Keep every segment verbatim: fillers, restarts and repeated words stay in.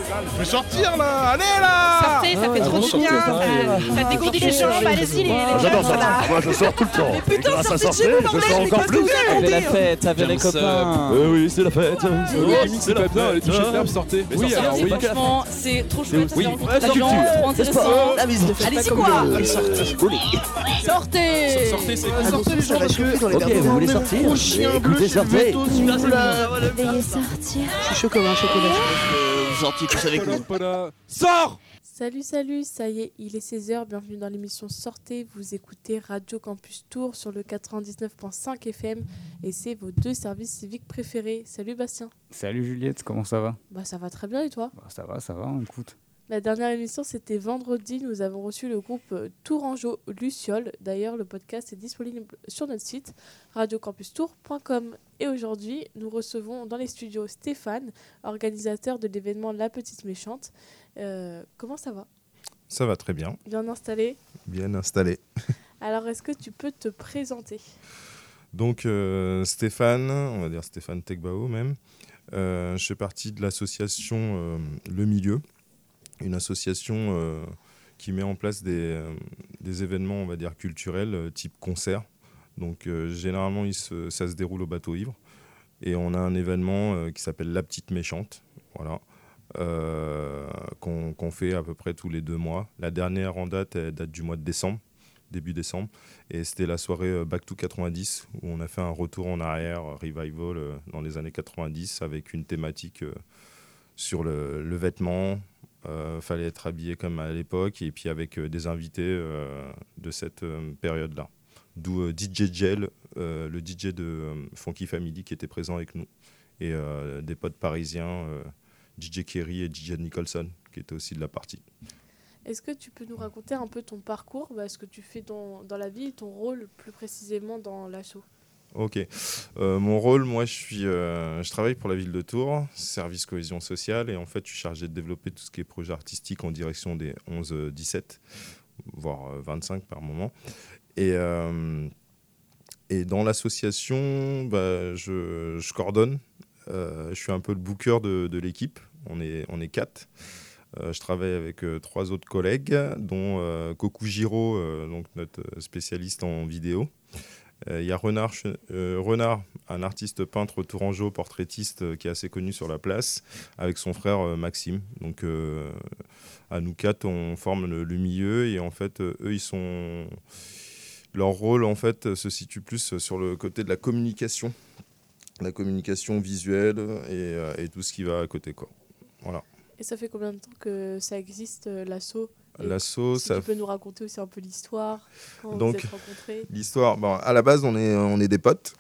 Je vais sortir là. Allez là. Sortez, ça fait trop du bien. Ça, ça dégourdit les jambes. Allez-y, les, les J'adore jeunes, là. ça. Moi, je sors tout le temps. Mais putain, Grâce à sortez de chez vous, sortir, je bordel, sors mais encore qu'est-ce que plus. vous Avec avez la dit fête, avec les James, copains. Euh, oui, c'est la fête. C'est pas bien. Allez toucher de l'herbe, sortez. Oui, alors oui. Franchement, c'est trop chouette. Oui. C'est rencontré La des gens, culture, trop intéressant. La mise de fête. Allez-y, quoi. Sortez, Sortez. c'est Sortez les gens parce que Ok, vous voulez sortir? Écoutez, sortez. Veuillez sortir. je suis chaud comme un chocolat. Vous sortiez tous avec nous. Sors. Salut, salut, ça y est, il est seize heures, bienvenue dans l'émission Sortez, vous écoutez Radio Campus Tours sur le quatre-vingt-dix-neuf virgule cinq F M et c'est vos deux services civiques préférés. Salut Bastien. Salut Juliette, comment ça va? Bah ça va très bien et toi? Bah, ça va, ça va, on écoute. La dernière émission c'était vendredi, nous avons reçu le groupe euh, Tourangeau Luciole. D'ailleurs le podcast est disponible sur notre site radio campus tours point com. Et aujourd'hui nous recevons dans les studios Stéphane, organisateur de l'événement La Petite Méchante. Euh, comment ça va? Ça va très bien, Bien installé? bien installé. Alors est-ce que tu peux te présenter? Donc euh, Stéphane, on va dire Stéphane Tegbao même, euh, je fais partie de l'association euh, Le Milieu, une association euh, qui met en place des, euh, des événements, on va dire, culturels, euh, type concert. Donc euh, généralement, il se, ça se déroule au Bateau Ivre. Et on a un événement euh, qui s'appelle La Petite Méchante, voilà, euh, qu'on, qu'on fait à peu près tous les deux mois. La dernière en date, elle date du mois de décembre, début décembre. Et c'était la soirée euh, Back to quatre-vingt-dix, où on a fait un retour en arrière, euh, revival, euh, dans les années quatre-vingt-dix, avec une thématique euh, sur le, le vêtement. Euh, fallait être habillé comme à l'époque, et puis avec euh, des invités euh, de cette euh, période-là. D'où euh, D J Gel, euh, le D J de euh, Funky Family qui était présent avec nous, et euh, des potes parisiens, euh, D J Kerry et D J Nicholson, qui étaient aussi de la partie. Est-ce que tu peux nous raconter un peu ton parcours, bah, ce que tu fais dans, dans la vie et ton rôle plus précisément dans l'asso? Ok. Euh, mon rôle, moi, je suis, euh, je travaille pour la ville de Tours, service cohésion sociale, et en fait, je suis chargé de développer tout ce qui est projet artistique en direction des onze dix-sept, voire vingt-cinq par moment. Et, euh, et dans l'association, bah, je, je coordonne. Euh, je suis un peu le booker de, de l'équipe. On est, on est quatre. Euh, je travaille avec euh, trois autres collègues, dont euh, Koku Giro, euh, donc notre spécialiste en vidéo. Il euh, y a Renard, euh, Renard, un artiste peintre tourangeau, portraitiste euh, qui est assez connu sur la place, avec son frère euh, Maxime. Donc, euh, à nous quatre, on forme le, le milieu, et en fait, euh, eux, ils sont... Leur rôle, en fait, se situe plus sur le côté de la communication, la communication visuelle et, euh, et tout ce qui va à côté, quoi. Voilà. Et ça fait combien de temps que ça existe, euh, l'asso? Et L'asso, si ça... tu peux nous raconter aussi un peu l'histoire, comment Donc, vous êtes rencontrés? L'histoire, bon, à la base, on est, on est des potes.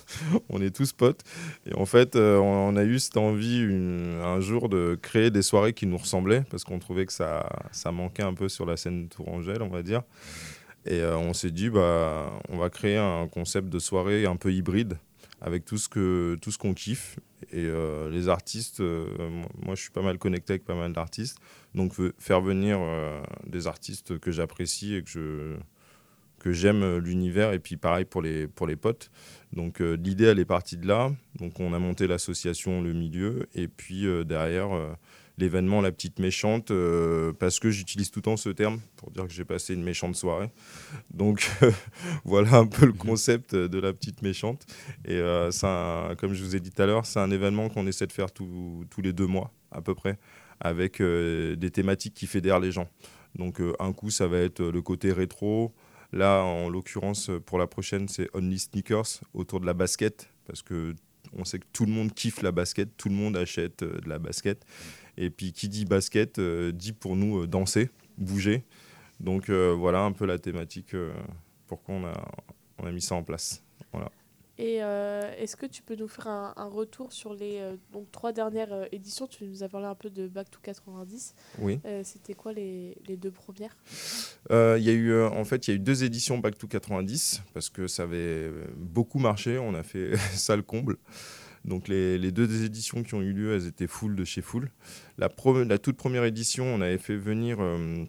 On est tous potes. Et en fait, euh, on a eu cette envie une, un jour de créer des soirées qui nous ressemblaient, parce qu'on trouvait que ça, ça manquait un peu sur la scène tourangelle, on va dire. Et euh, on s'est dit, bah, on va créer un concept de soirée un peu hybride, avec tout ce, que, tout ce qu'on kiffe. Et euh, les artistes, euh, moi je suis pas mal connecté avec pas mal d'artistes, donc faire venir euh, des artistes que j'apprécie et que, je, que j'aime l'univers, et puis pareil pour les, pour les potes. Donc euh, l'idée, elle est partie de là. Donc on a monté l'association Le Milieu, et puis euh, derrière euh, l'événement La Petite Méchante, euh, parce que j'utilise tout le temps ce terme pour dire que j'ai passé une méchante soirée. Donc euh, voilà un peu le concept de La Petite Méchante. Et euh, c'est un, comme je vous ai dit tout à l'heure, c'est un événement qu'on essaie de faire tout, tous les deux mois à peu près, avec euh, des thématiques qui fédèrent les gens. Donc euh, un coup, ça va être le côté rétro. Là, en l'occurrence, pour la prochaine, c'est Only Sneakers, autour de la basket, parce que on sait que tout le monde kiffe la basket, tout le monde achète euh, de la basket. Et puis, qui dit basket, euh, dit pour nous euh, danser, bouger. Donc, euh, voilà un peu la thématique euh, pourquoi on a, on a mis ça en place. Voilà. Et euh, est-ce que tu peux nous faire un, un retour sur les euh, donc, trois dernières euh, éditions? Tu nous as parlé un peu de Back to quatre-vingt-dix. Oui. Euh, c'était quoi les, les deux premières? euh, y a eu, euh, En fait, il y a eu deux éditions Back to quatre-vingt-dix, parce que ça avait beaucoup marché. On a fait ça le comble. Donc les, les deux éditions qui ont eu lieu, elles étaient full de chez full. La, pro, la toute première édition, on avait fait venir euh,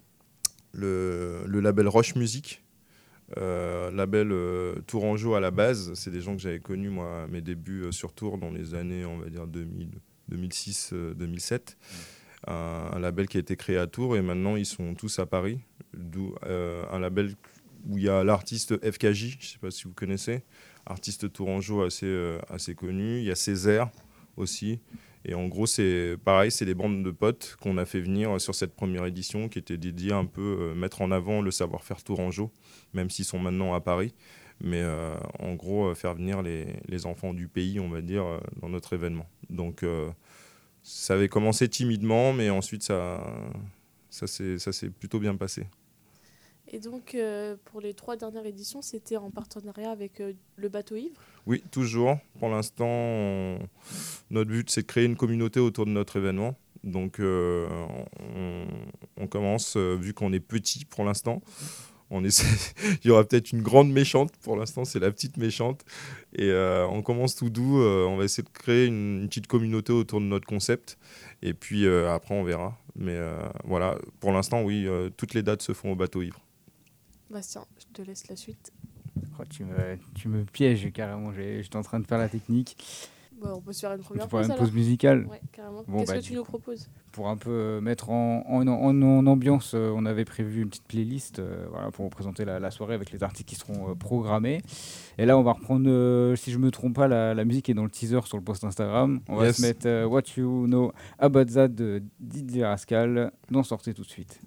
le, le label Roche Music. Euh, label euh, Tourangeau à la base, c'est des gens que j'avais connus moi à mes débuts euh, sur Tours dans les années on va dire deux mille, deux mille six, euh, deux mille sept. un, un label qui a été créé à Tours et maintenant ils sont tous à Paris. D'où euh, un label où il y a l'artiste F K J, je ne sais pas si vous connaissez, artiste tourangeau assez, euh, assez connu. Il y a Césaire aussi. Et en gros, c'est pareil, c'est des bandes de potes qu'on a fait venir sur cette première édition qui était dédiée un peu euh, mettre en avant le savoir-faire tourangeau, même s'ils sont maintenant à Paris. Mais euh, en gros, euh, faire venir les, les enfants du pays, on va dire, euh, dans notre événement. Donc, euh, ça avait commencé timidement, mais ensuite, ça, ça, s'est, ça s'est plutôt bien passé. Et donc, euh, pour les trois dernières éditions, c'était en partenariat avec euh, le Bateau Ivre ? Oui, toujours. Pour l'instant, on... notre but, c'est de créer une communauté autour de notre événement. Donc, euh, on, on commence, euh, vu qu'on est petit pour l'instant, on essaie... il y aura peut-être une grande méchante. Pour l'instant, c'est la petite méchante. Et euh, on commence tout doux. Euh, on va essayer de créer une, une petite communauté autour de notre concept. Et puis, euh, après, on verra. Mais euh, voilà, pour l'instant, oui, euh, toutes les dates se font au Bateau Ivre. Bastien, je te laisse la suite. Oh, tu, me, tu me pièges carrément, j'ai, j'étais en train de faire la technique. Bon, on peut se faire une première Tu pourrais pause une pause alors. musicale. Ouais, carrément. Bon, Qu'est-ce bah, que tu du nous coup, proposes ? Pour un peu euh, mettre en, en, en, en ambiance, euh, on avait prévu une petite playlist euh, voilà, pour vous présenter la, la soirée avec les artistes qui seront euh, programmés. Et là, on va reprendre, euh, si je ne me trompe pas, la, la musique est dans le teaser sur le post Instagram. On va Yes. se mettre euh, What You Know About That de D J Rascal. N'en sortez tout de suite.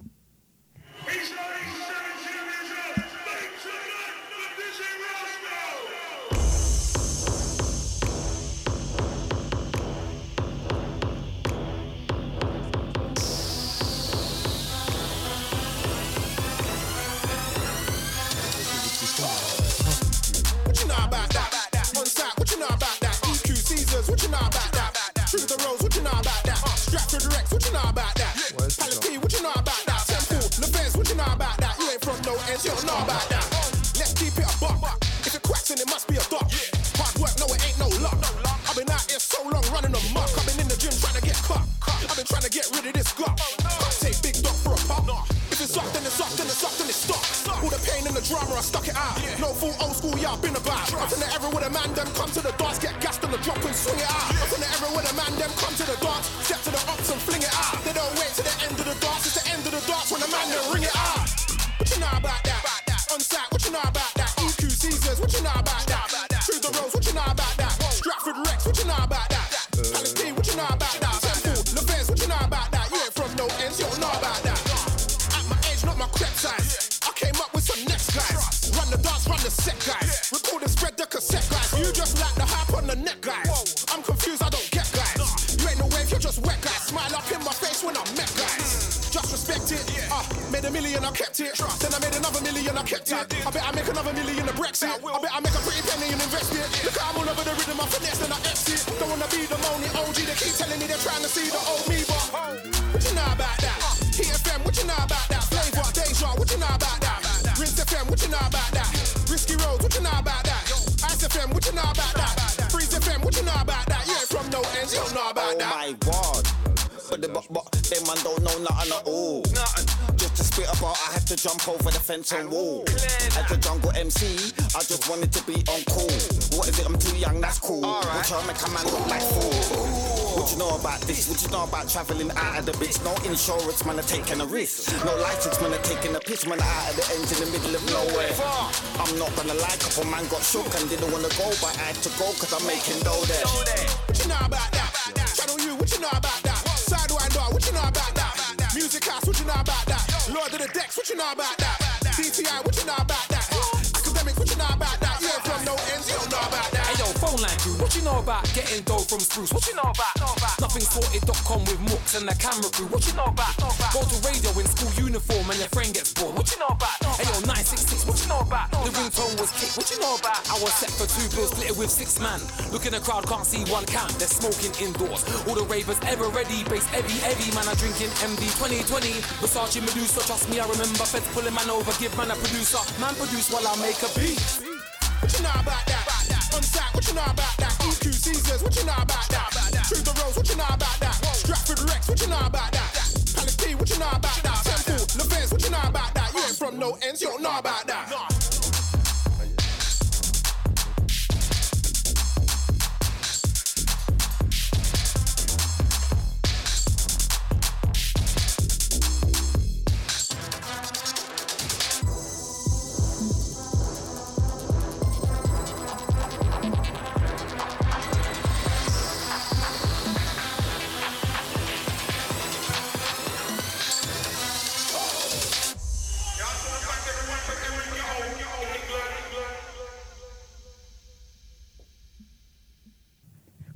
What you know about that? On site, what you know about that? E Q Caesars, what you know about that? Through the roads, what you know about that? Stratford Rex, what you know about that? Palace P, what you know about that? Temple, LaFez, what you know about that? You ain't from no ends, you don't know about that. Let's keep it a buck. If it cracks, then it must be a duck. Hard work, no, it ain't no luck. I've been out here so long running amok. I've been in the gym trying to get cut. I've been trying to get rid of this glut. Can't take big dog for a pop. If it's up, then it's up, then it's up, then it's stuck. All the pain and the drama, I stuck it out. No full old school, yeah, I've been about. I'm from the era where the man them come to the dance, get gassed on the drop and swing it out. I'm from the era where the man them come to the dance, step to the ups and fling it out. They don't wait to the end of the dance, it's the end of the dance when the man them ring it out. What you know about that? On site, what you know about that? E Q Caesars, what you know about that? Through the roads, what you know about that? Stratford Rex, what you know about that? Palace P, what you know about that? Temple, LaFez, what you know about that? You ain't from no ends, you don't know about that. At my age, not my crep size. I came up with some next guys. Run the dance, run the set guys. Record and spread the cassette guys. You just like the hype on the neck guys. I'm confused, I don't get guys. You ain't no wave, you're just wet guys. Smile up in my face when I met guys. Just respect it. Uh, made a million, I kept it. Then I made another million, I kept it. I bet I make another million in Brexit. I bet I make a pretty penny and invest it. Look how I'm all over the rhythm, I finesse and I exit. Don't wanna be the moany O G. They keep telling me they're trying to see the old me, but what you know about that? T F M, what you know about that? Flavor, Deja, what you know about that? Rinse F M, what you know about that? Risky Roads, what you know about that? Ice F M, what you know about that? Freeze F M, what you know about that? You ain't from no ends, you don't know about that. Oh my God. But the but, but them man don't know nothing at all. Just to spit about, I had to jump over the fence and wall. As a jungle M C, I just wanted to be on cool. What is it? I'm too young, that's cool. Watch out, make a man look like fool. What you know about this? What you know about travelling out of the bitch? No insurance, man, are taking a risk. No license, man, are taking a piss. Man, out of the ends in the middle of nowhere. I'm not gonna lie, couple man got shook and didn't wanna go, but I had to go cause I'm making dough there. What you know about that? Channel U, what you know about that? Sidewinder, what you know about that? Music House, what you know about that? Lord of the Decks, what you know about that? D T I, what you know about that? Academics, what you know about that? You ain't from no ends, you don't know about that. Hey yo, phone line crew, what you know about getting dough from Spruce? What you know about? Nothing sorted dot com with Mooks and the camera crew. What you know about? Go to radio in school uniform and your friend gets bored. What you know about? Hey yo, nine six six, what you know about? The ringtone was kicked. What you know about? I was set for two bills, split it with six man. Look in the crowd, can't see one cam. They're smoking indoors. All the ravers ever ready, bass heavy, heavy. Man, are drinking M D twenty twenty. Versace Medusa, trust me, I remember. Feds pulling man over, give man a producer. Man produce while I make a beat. What you know about that? On site, what you know about that? E Q Caesars, what you know about that? Through the roads, what you know about that? Stratford Rex, what you know about that? Palace P, what you know about that? Temple, LaFez, what you know about that? You ain't from no ends, you don't know about that.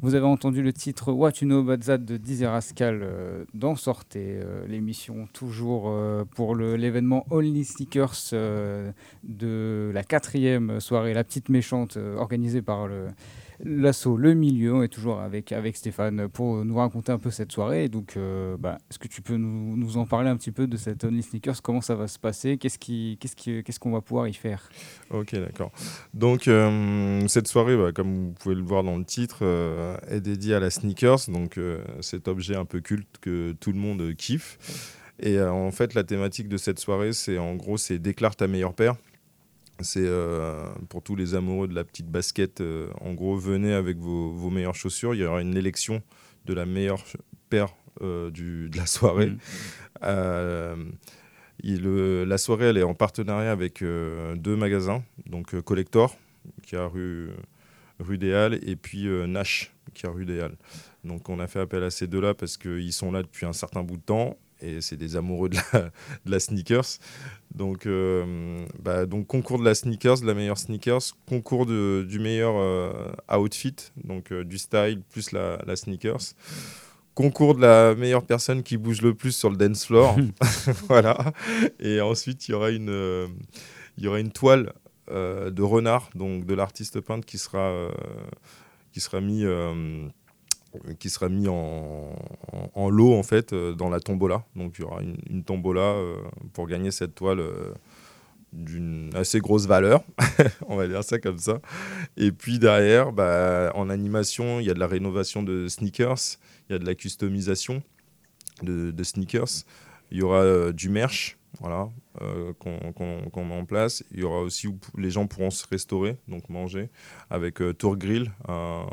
Vous avez entendu le titre What You Know About That de Dizzy Rascal euh, dans Sortez, euh, l'émission toujours euh, pour le, l'événement Only Sneakers euh, de la quatrième soirée La Petite Méchante euh, organisée par le, l'assaut Le Milieu. On est toujours avec, avec Stéphane pour nous raconter un peu cette soirée. Donc, euh, bah, est-ce que tu peux nous, nous en parler un petit peu de cette Only Sneakers? Comment ça va se passer? Qu'est-ce, qui, qu'est-ce, qui, qu'est-ce qu'on va pouvoir y faire? Ok, d'accord. Donc, euh, cette soirée, bah, comme vous pouvez le voir dans le titre, euh, est dédiée à la sneakers, donc euh, cet objet un peu culte que tout le monde kiffe. Et euh, en fait, la thématique de cette soirée, c'est en gros, c'est déclare ta meilleure paire. C'est euh, pour tous les amoureux de la petite basket. Euh, en gros, venez avec vos, vos meilleures chaussures. Il y aura une élection de la meilleure paire euh, du, de la soirée. Mmh. Euh, il, le, la soirée, elle est en partenariat avec euh, deux magasins, donc euh, Collector, qui est à rue, rue des Halles, et puis euh, Nash, qui est à rue des Halles. Donc, on a fait appel à ces deux-là parce qu'ils sont là depuis un certain bout de temps. Et c'est des amoureux de la, de la sneakers. Donc, euh, bah, donc, concours de la sneakers, de la meilleure sneakers, concours de, du meilleur euh, outfit, donc euh, du style plus la, la sneakers. Concours de la meilleure personne qui bouge le plus sur le dance floor. Voilà. Et ensuite, il y aura une, euh, il y aura une toile euh, de renard, donc de l'artiste peintre qui sera, euh, qui sera mis... Euh, qui sera mis en, en, en lot en fait euh, dans la tombola. Donc il y aura une, une tombola euh, pour gagner cette toile euh, d'une assez grosse valeur, on va dire ça comme ça. Et puis derrière, bah, en animation, il y a de la rénovation de sneakers, il y a de la customisation de, de sneakers, il y aura euh, du merch, voilà, euh, qu'on, qu'on, qu'on met en place. Il y aura aussi où les gens pourront se restaurer, donc manger, avec euh, Tour Grill, un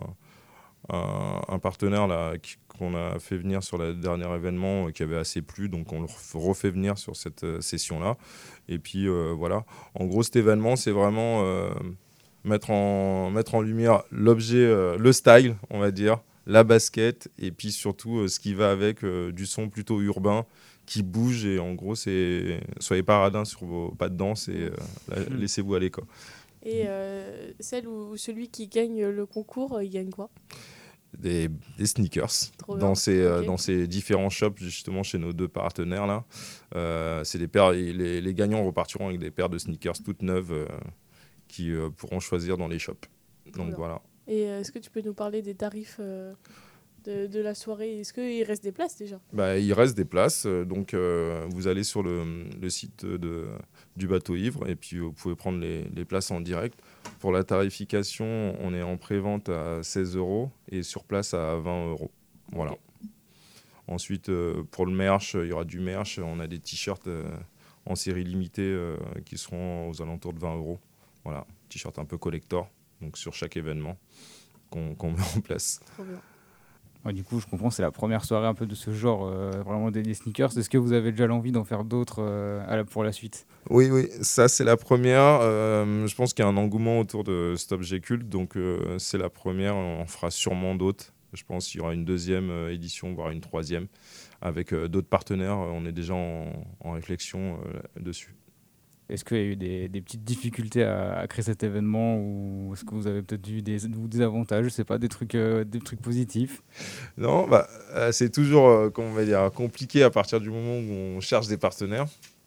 Un, un partenaire là, qui, qu'on a fait venir sur le dernier événement euh, qui avait assez plu, donc on le refait venir sur cette euh, session-là. Et puis euh, voilà, en gros cet événement c'est vraiment euh, mettre, en, mettre en lumière l'objet, euh, le style on va dire, la basket et puis surtout euh, ce qui va avec euh, du son plutôt urbain qui bouge et en gros c'est soyez pas radins sur vos pas de danse et euh, là, mmh. laissez-vous aller quoi. Et euh, celle ou celui qui gagne le concours, il gagne quoi? Des, des sneakers dans ces, okay. euh, dans ces différents shops justement chez nos deux partenaires là. Euh, c'est des paires, les, les gagnants repartiront avec des paires de sneakers toutes neuves euh, qui euh, pourront choisir dans les shops. Donc voilà. Et euh, est-ce que tu peux nous parler des tarifs euh, de, de la soirée? Est-ce qu'il reste des places déjà? Bah, il reste des places, donc euh, vous allez sur le, le site de, du bateau ivre et puis vous pouvez prendre les, les places en direct. Pour la tarification, on est en pré-vente à seize euros et sur place à vingt euros. Voilà. Okay. Ensuite, euh, pour le merch, il y aura du merch. On a des t-shirts euh, en série limitée euh, qui seront aux alentours de vingt euros. Voilà, t-shirt un peu collector, donc sur chaque événement qu'on, qu'on met en place. Trop bien. Ouais, du coup, je comprends, c'est la première soirée un peu de ce genre, euh, vraiment des, des sneakers. Est-ce que vous avez déjà l'envie d'en faire d'autres euh, à la, pour la suite? Oui, oui, ça c'est la première. Euh, je pense qu'il y a un engouement autour de cet objet culte, donc euh, c'est la première. On fera sûrement d'autres. Je pense qu'il y aura une deuxième euh, édition, voire une troisième, avec euh, d'autres partenaires. On est déjà en, en réflexion euh, dessus. Est-ce qu'il y a eu des, des petites difficultés à, à créer cet événement ou est-ce que vous avez peut-être eu des, des avantages, je sais pas, des trucs, euh, des trucs positifs? Non, bah, euh, c'est toujours euh, comment on va dire, compliqué à partir du moment où on cherche des partenaires,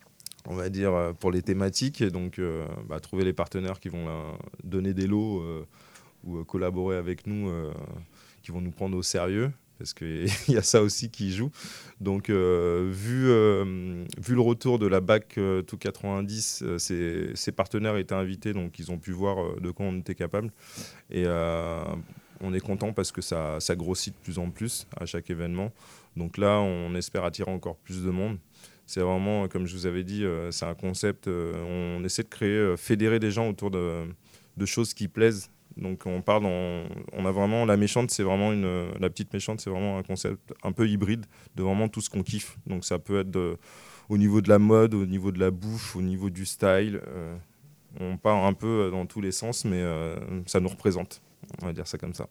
on va dire, euh, pour les thématiques. Et donc, euh, bah, trouver les partenaires qui vont euh, donner des lots euh, ou euh, collaborer avec nous, euh, qui vont nous prendre au sérieux. Parce qu'il y a ça aussi qui joue. Donc, euh, vu, euh, vu le retour de la B A C euh, Tout quatre-vingt-dix, euh, ces, ces partenaires étaient invités, donc ils ont pu voir euh, de quoi on était capable. Et euh, on est content parce que ça, ça grossit de plus en plus à chaque événement. Donc là, on espère attirer encore plus de monde. C'est vraiment, comme je vous avais dit, euh, c'est un concept. Euh, on essaie de créer, euh, fédérer des gens autour de, de choses qui plaisent. Donc on parle, en, on a vraiment la méchante, c'est vraiment une, la petite méchante, c'est vraiment un concept un peu hybride de vraiment tout ce qu'on kiffe. Donc ça peut être de, au niveau de la mode, au niveau de la bouffe, au niveau du style. Euh, on part un peu dans tous les sens, mais euh, ça nous représente. On va dire ça comme ça.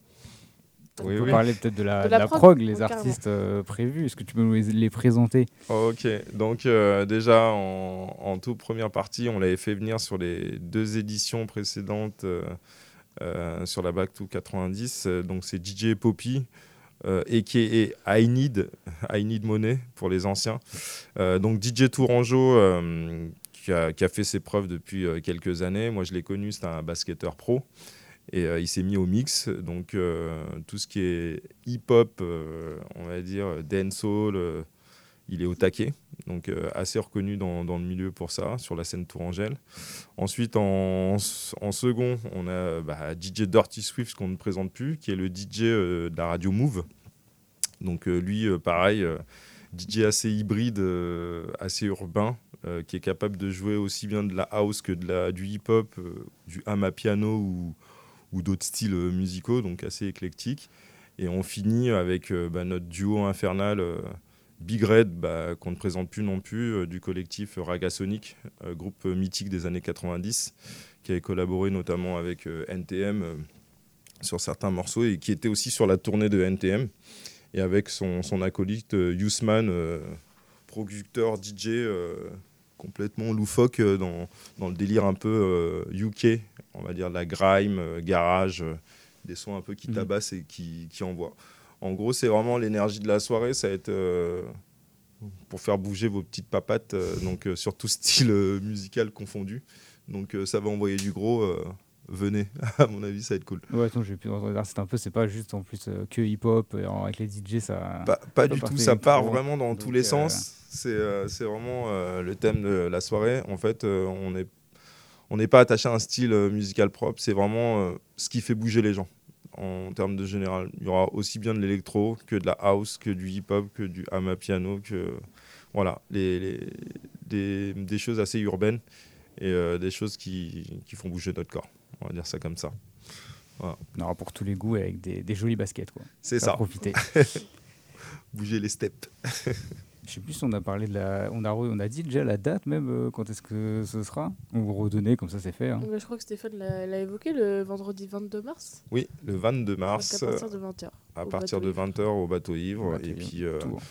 Oui, on peut oui. parler peut-être de la, de la, de la prog, prog, les oh, artistes euh, prévus. Est-ce que tu peux nous les, les présenter? Ok, donc euh, déjà en, en toute première partie, on l'avait fait venir sur les deux éditions précédentes. Euh, euh, sur la Back to quatre-vingt-dix. Euh, donc c'est D J Poppy, euh, a k a. I Need, I Need Money pour les anciens. Euh, donc D J Tourangeau, euh, qui, a, qui a fait ses preuves depuis euh, quelques années. Moi, je l'ai connu, c'était un basketteur pro. Et euh, il s'est mis au mix. Donc euh, tout ce qui est hip-hop, euh, on va dire, dancehall, euh, il est au taquet. Donc euh, assez reconnu dans, dans le milieu pour ça, sur la scène tourangelle. Ensuite, en, en second, on a bah, D J Dirty Swift, qu'on ne présente plus, qui est le D J euh, de la radio Move. Donc euh, lui, euh, pareil, euh, D J assez hybride, euh, assez urbain, euh, qui est capable de jouer aussi bien de la house que de la, du hip-hop, euh, du amapiano ou, ou d'autres styles euh, musicaux, donc assez éclectique. Et on finit avec euh, bah, notre duo infernal, euh, Big Red, bah, qu'on ne présente plus non plus, euh, du collectif Ragasonic, euh, groupe mythique des années quatre-vingt-dix, qui avait collaboré notamment avec euh, N T M euh, sur certains morceaux et qui était aussi sur la tournée de N T M. Et avec son, son acolyte euh, Yousman, euh, producteur D J euh, complètement loufoque euh, dans, dans le délire un peu euh, U K, on va dire de la grime, euh, garage, euh, des sons un peu qui tabassent et qui, qui envoient. En gros, c'est vraiment l'énergie de la soirée, ça va être euh, pour faire bouger vos petites papates, euh, donc euh, sur tout style euh, musical confondu. Donc euh, ça va envoyer du gros. Euh, venez, à mon avis, ça va être cool. Ouais, attends, j'ai pu entendre, c'est un peu, c'est pas juste en plus euh, que hip-hop, euh, avec les D J, ça. Pas, pas du tout, ça part vraiment dans donc, tous les euh... sens. C'est, euh, c'est vraiment euh, le thème de la soirée. En fait, euh, on est, on n'est pas attaché à un style euh, musical propre, c'est vraiment euh, ce qui fait bouger les gens. En termes de général, il y aura aussi bien de l'électro que de la house, que du hip-hop, que du amapiano, que voilà, les, les, des, des choses assez urbaines et euh, des choses qui, qui font bouger notre corps. On va dire ça comme ça. Voilà. Non, pour tous les goûts et avec des, des jolis baskets, quoi. C'est ça. Profiter. Bouger les steps. Je sais plus si on a parlé de la, on a, on a dit déjà la date même. Euh, quand est-ce que ce sera? On vous redonnait comme ça, c'est fait. Hein. Mais je crois que Stéphane l'a, l'a évoqué le vendredi vingt-deux mars. Oui, le vingt-deux mars. Donc à partir de vingt heures. À partir de vingt heures au bateau ivre. Au bateau et ivre, puis. Euh, tout.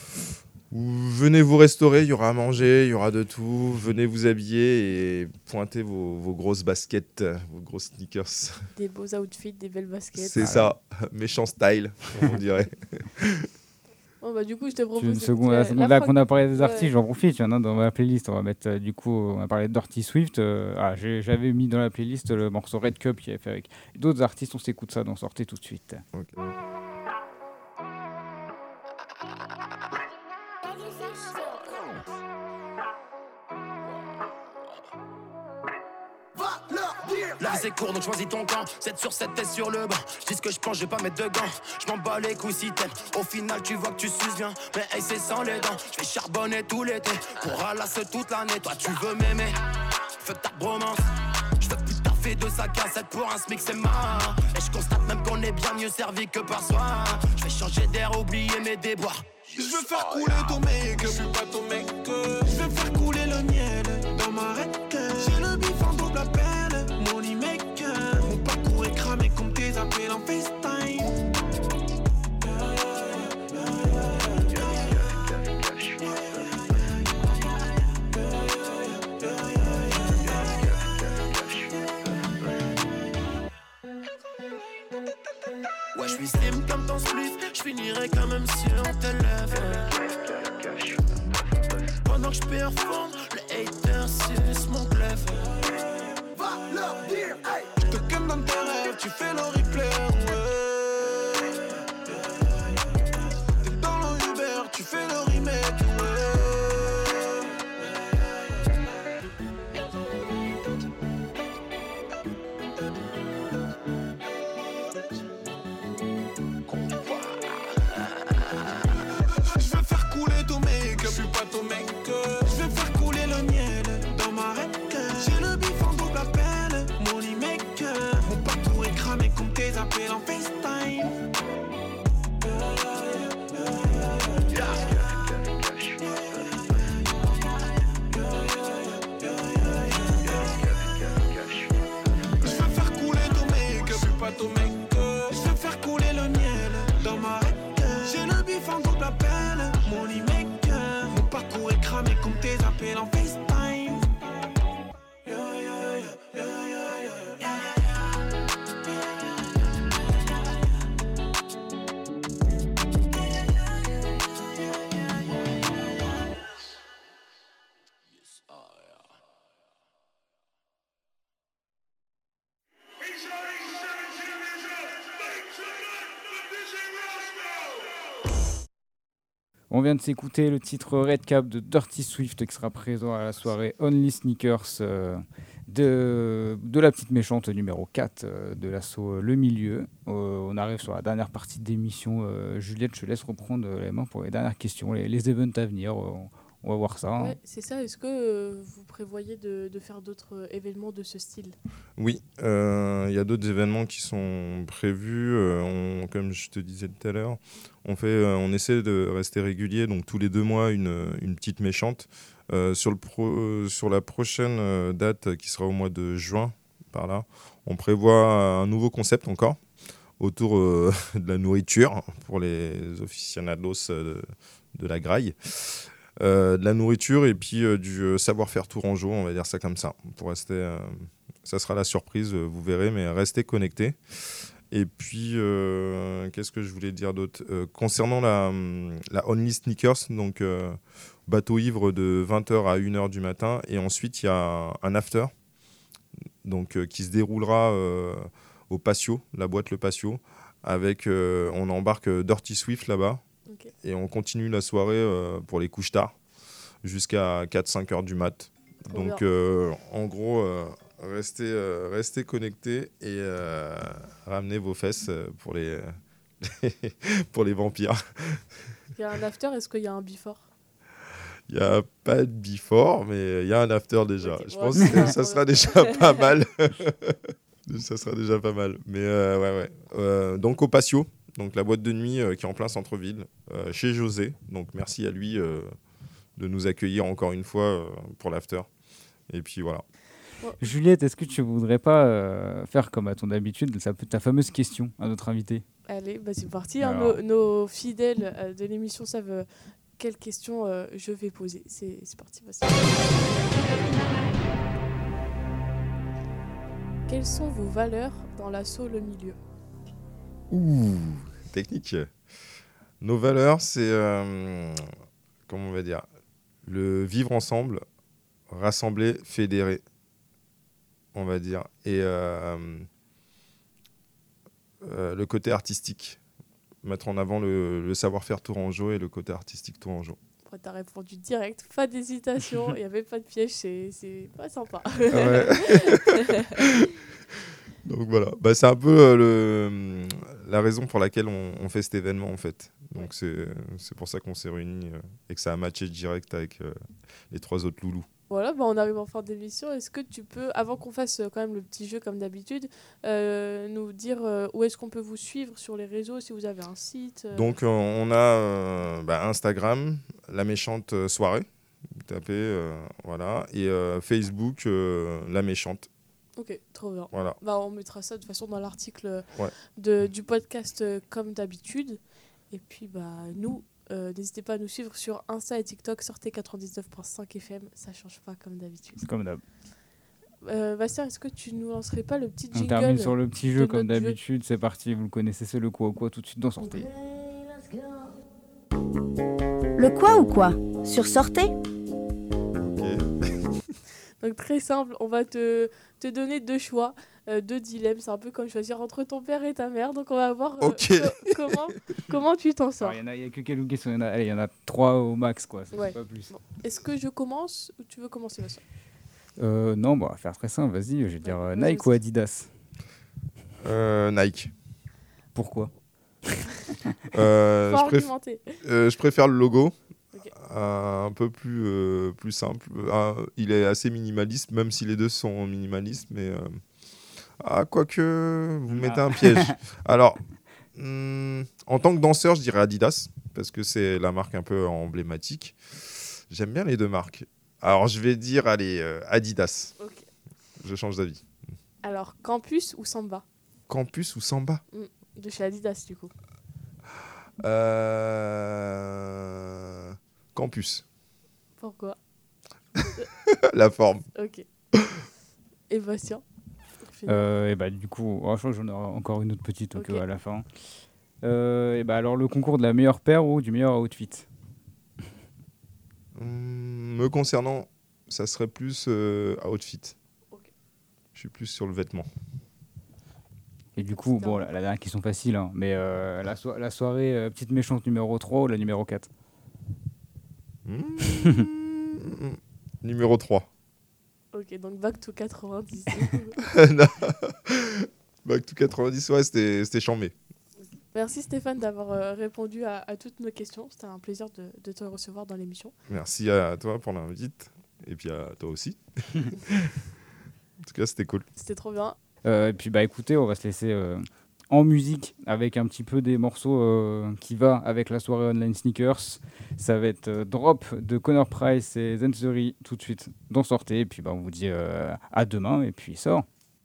Venez vous restaurer, il y aura à manger, il y aura de tout. Venez vous habiller et pointez vos, vos grosses baskets, vos grosses sneakers. Des beaux outfits, des belles baskets. C'est ah, ça, méchant style, on dirait. Bon, bah, du coup, je te propose. Une seconde, la, la seconde là qu'on a parlé des artistes, ouais. J'en profite. Il y en a dans ma playlist. On va mettre, euh, du coup, on a parlé de Dirty Swift. Euh, ah, j'ai, j'avais mis dans la playlist le morceau Red Cup qui avait fait avec d'autres artistes. On s'écoute ça, donc sortez tout de suite. Okay. La vie c'est court donc choisis ton camp. sept sur sept t'es sur le banc. Je dis ce que je pense, je vais pas mettre de gants. Je m'en bats les couilles si t'aimes. Au final tu vois que tu suces bien. Mais hey c'est sans les dents. Je vais charbonner tout l'été. Pour ralasse toute l'année. Toi tu veux m'aimer. Fais ta bromance. Je veux plus taffer de sa cassette pour un smic c'est marrant. Et je constate même qu'on est bien mieux servi que par soi. Je vais changer d'air, oublier mes déboires. Je veux faire couler ton mec, je suis pas ton mec. Je veux faire couler le miel dans ma règle. J'ai le bif en double appel, money maker. Mon parcours est cramé comme tes appels en FaceTime. Ouais, je suis slim comme ton spliff, je finirai quand même sur tes lèvres. Pendant que je performe, les haters sucent mon glaive. Va leur dire, hey, je te ken dans tes rêves, tu fais le replay, ouais. T'es dans le Uber, tu fais le remake, ouais. Je suis pas ton mec, je vais faire couler le miel dans ma règle. J'ai le bif en double appel, money maker. Mon parcours est cramé comme tes appels en FaceTime. On vient de s'écouter le titre Red Cap de Dirty Swift qui sera présent à la soirée Only Sneakers euh, de, de la petite méchante numéro quatre euh, de l'assaut Le Milieu. Euh, on arrive sur la dernière partie de l'émission. Euh, Juliette, je te laisse reprendre les mains pour les dernières questions, les, les events à venir. On, on va voir ça. Hein. Ouais, c'est ça. Est-ce que euh, vous prévoyez de, de faire d'autres euh, événements de ce style ? Oui, il euh, y a d'autres événements qui sont prévus. Euh, on, comme je te disais tout à l'heure, on, fait, euh, on essaie de rester régulier, donc tous les deux mois, une, une petite méchante. Euh, sur, le pro, euh, sur la prochaine euh, date, qui sera au mois de juin, par là, on prévoit un nouveau concept encore, autour euh, de la nourriture, pour les aficionados de, de la graille. Euh, de la nourriture et puis euh, du euh, savoir-faire tourangeau, on va dire ça comme ça. Pour rester, euh, ça sera la surprise, euh, vous verrez, mais restez connectés. Et puis, euh, qu'est-ce que je voulais dire d'autre euh, concernant la, la Only Sneakers, donc euh, bateau ivre de vingt heures à une heure du matin, et ensuite il y a un after donc, euh, qui se déroulera euh, au Patio, la boîte Le Patio, avec, euh, on embarque Dirty Swift là-bas. Okay. Et on continue la soirée euh, pour les couches tard jusqu'à quatre cinq heures du mat. Trop Donc euh, en gros, euh, restez, euh, restez connectés et euh, ramenez vos fesses pour les, pour les vampires. Il y a un after, est-ce qu'il y a un before ? Il n'y a pas de before, mais il y a un after déjà. Okay. Je ouais, pense que ça, ça sera déjà pas mal. Ça sera déjà pas mal. Mais euh, ouais, ouais. Euh, donc au Patio. Donc la boîte de nuit euh, qui est en plein centre-ville, euh, chez José. Donc merci à lui euh, de nous accueillir encore une fois euh, pour l'after. Et puis voilà. Juliette, est-ce que tu voudrais pas euh, faire comme à ton habitude, ta fameuse question à notre invité ? Allez, bah c'est parti. Hein, nos, nos fidèles euh, de l'émission savent euh, quelle question euh, je vais poser. C'est, c'est parti. Voici. Quelles sont vos valeurs dans l'assaut Le Milieu ? Ouh, technique. Nos valeurs, c'est, euh, comment on va dire, le vivre ensemble, rassembler, fédérer, on va dire, et euh, euh, le côté artistique, mettre en avant le, le savoir-faire tourangeau et le côté artistique tourangeau. Ouais, t'as répondu direct, pas d'hésitation, il n'y avait pas de piège, c'est, c'est pas sympa. Ouais. Donc voilà, bah, c'est un peu euh, le, la raison pour laquelle on, on fait cet événement en fait. Donc ouais. c'est, c'est pour ça qu'on s'est réunis euh, et que ça a matché direct avec euh, les trois autres loulous. Voilà, bah on arrive en fin d'émission. Est-ce que tu peux, avant qu'on fasse euh, quand même le petit jeu comme d'habitude, euh, nous dire euh, où est-ce qu'on peut vous suivre sur les réseaux, si vous avez un site euh... Donc euh, on a euh, bah, Instagram, La Méchante Soirée, vous tapez, euh, voilà, et euh, Facebook, euh, La Méchante. Ok, trop bien. Voilà. Bah, on mettra ça de toute façon dans l'article ouais. de, du podcast euh, comme d'habitude. Et puis, bah, nous, euh, n'hésitez pas à nous suivre sur Insta et TikTok. Sortez quatre-vingt-dix-neuf virgule cinq F M, ça change pas comme d'habitude. Comme d'hab. Euh, Bastien, est-ce que tu nous lancerais pas le petit jingle ? On termine sur le petit jeu comme d'habitude. Jeu. C'est parti, vous le connaissez, c'est le quoi ou quoi tout de suite dans Sortez. Le quoi ou quoi sur Sortez. Donc très simple, on va te, te donner deux choix, euh, deux dilemmes. C'est un peu comme choisir entre ton père et ta mère. Donc on va voir euh, okay. co- comment, comment tu t'en sors. Il n'y a, a que quelques questions, il y en a, allez, il y en a trois au max, quoi. C'est ouais. pas plus. Bon. Est-ce que je commence ou tu veux commencer, Vincent ? euh, Non, bon, on va faire très simple, vas-y. Je vais dire euh, Nike vas-y. Ou Adidas euh, Nike. Pourquoi euh, Faut je, argumenter. préf- euh, je préfère le logo. Okay. Euh, un peu plus, euh, plus simple. Euh, il est assez minimaliste, même si les deux sont minimalistes. Mais euh... ah, quoique, vous me mettez ah. un piège. Alors, hum, en tant que danseur, je dirais Adidas, parce que c'est la marque un peu emblématique. J'aime bien les deux marques. Alors, je vais dire, allez, euh, Adidas. Okay. Je change d'avis. Alors, Campus ou Samba ? Campus ou Samba ? mmh, De chez Adidas, du coup. Euh... Campus. Pourquoi ? La forme. Ok. Et Bastien ? euh, Et bah du coup, oh, je crois que j'en ai encore une autre petite okay. à la fin. Euh, et bah alors le concours de la meilleure paire ou du meilleur outfit ? Mmh, me concernant, ça serait plus euh, outfit. Okay. Je suis plus sur le vêtement. Et du coup, bon, la, la dernière question facile, hein, mais euh, la, so- la soirée euh, petite méchante numéro trois ou la numéro quatre ? Mmh. Numéro trois. Ok, donc Back to quatre-vingt-dix. Non. Back to quatre-vingt-dix, ouais, c'était, c'était chambé. Merci Stéphane d'avoir euh, répondu à, à toutes nos questions. C'était un plaisir de, de te recevoir dans l'émission. Merci à toi pour l'invite. Et puis à toi aussi. En tout cas, c'était cool. C'était trop bien. Euh, et puis bah écoutez, on va se laisser euh, en musique avec un petit peu des morceaux euh, qui va avec la soirée Online Sneakers. Ça va être euh, Drop de Connor Price et Zenzury tout de suite dans Sortez. Et puis bah, on vous dit euh, à demain et puis sort.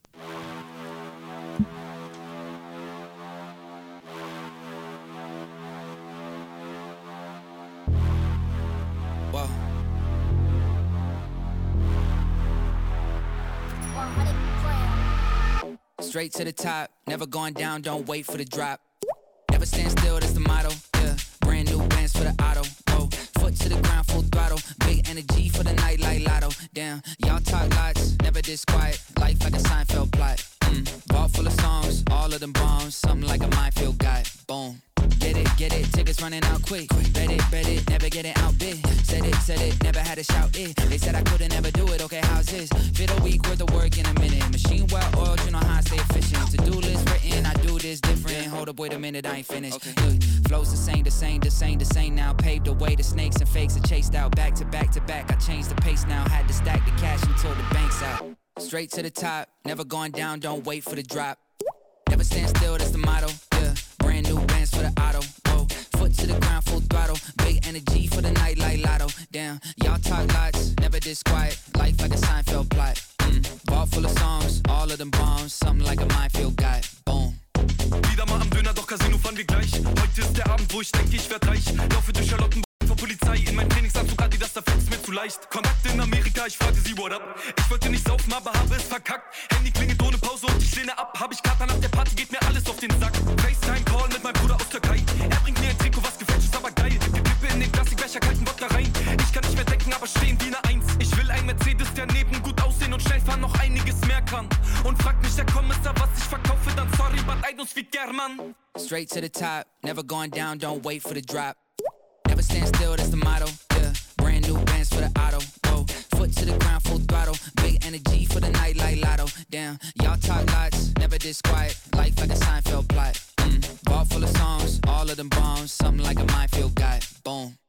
Straight to the top, never going down, don't wait for the drop. Never stand still, that's the motto, yeah. Brand new bands for the auto, whoa. Foot to the ground, full throttle. Big energy for the night like lotto. Damn, y'all talk lots, never this quiet. Life like a Seinfeld plot. Mm. Vault full of songs, all of them bombs. Something like a minefield guy, boom. Get it, get it, tickets running out quick. Bet it, bet it, never getting outbid. Said it, said it, never had to shout it. They said I couldn't never do it, okay, how's this? Fit a week worth of work in a minute. Machine well oiled, you know how I stay efficient. To-do list written, I do this different. Hold up, wait a minute, I ain't finished. Okay. Look, flows the same, the same, the same, the same now. Paved the way, the snakes and fakes are chased out. Back to back to back, I changed the pace now. Had to stack the cash until the bank's out. Straight to the top, never going down, don't wait for the drop. Never stand still, that's the motto, yeah. Brand new bands for the auto, whoa. Foot to the ground, full throttle. Big energy for the night like lotto. Damn, y'all talk lots, never this quiet. Life like a Seinfeld plot. Mm. Vault full of songs, all of them bombs. Something like a minefield guy, boom. Wieder mal am Döner, doch Casino fahren wir gleich. Heute ist der Abend, wo ich denke, ich werd reich. Laufe durch Charlotten vor Polizei. In meinem Trainingsanzug Adidas, da fällt's mir zu leicht. Kontakt in Amerika, ich frage sie, what up? Ich wollte nicht saufen, aber habe es verkackt. Handy klingelt ohne Pause und ich lehne ab. Hab ich Kater nach der Party, geht mir alles auf den Sack. FaceTime-Call mit meinem Bruder aus Türkei. Er bringt mir ein Trikot, was gefälscht ist, aber geil. Die Kippe in den Plastikbecher, kalten Wodka rein. Ich kann nicht mehr denken, aber stehen wie eine Eins. Ich will ein Mercedes, der neben gut aussehen und schnell fahren noch einiges mehr kann. Und fragt mich der Kommissar, was ich verkaufe, dann sorry, but I don't speak German. Straight to the top, never going down, don't wait for the drop. Never stand still, that's the motto, yeah. Brand new bands for the auto, whoa. Foot to the ground, full throttle. Big energy for the night like lotto. Damn, y'all talk lots, never this quiet. Life like a Seinfeld plot. Mm. Vault full of songs, all of them bombs. Something like a minefield guy, boom.